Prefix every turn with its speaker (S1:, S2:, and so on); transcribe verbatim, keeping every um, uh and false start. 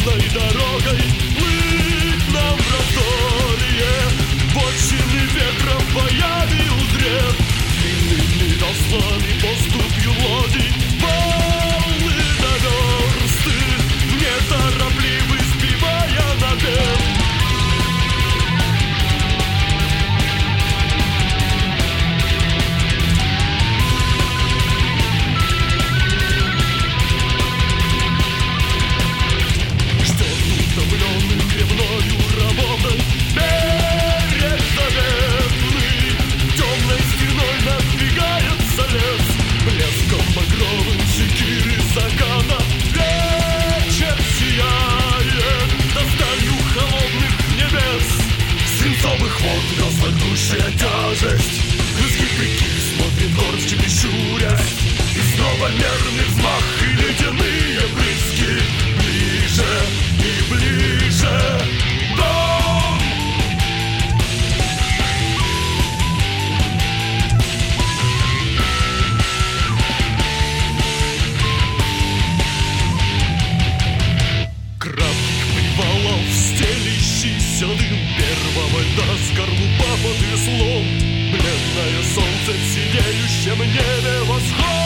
S1: темной дорогой плыть нам в раздолье. Бочины ветром боями узрев, длинными толстыми поступью лодий волны до версты, неторопливо сбивая напев. Свинцовых вод грозная тяжесть, Крымских реки смотрит горстью прищурясь, и снова мерный взмах и ледяные брызги. Ближе и ближе дом. Кратких привалов, стелящийся дым первого льда, скорлупа под веслом, бледное солнце в синеющем небе, восход.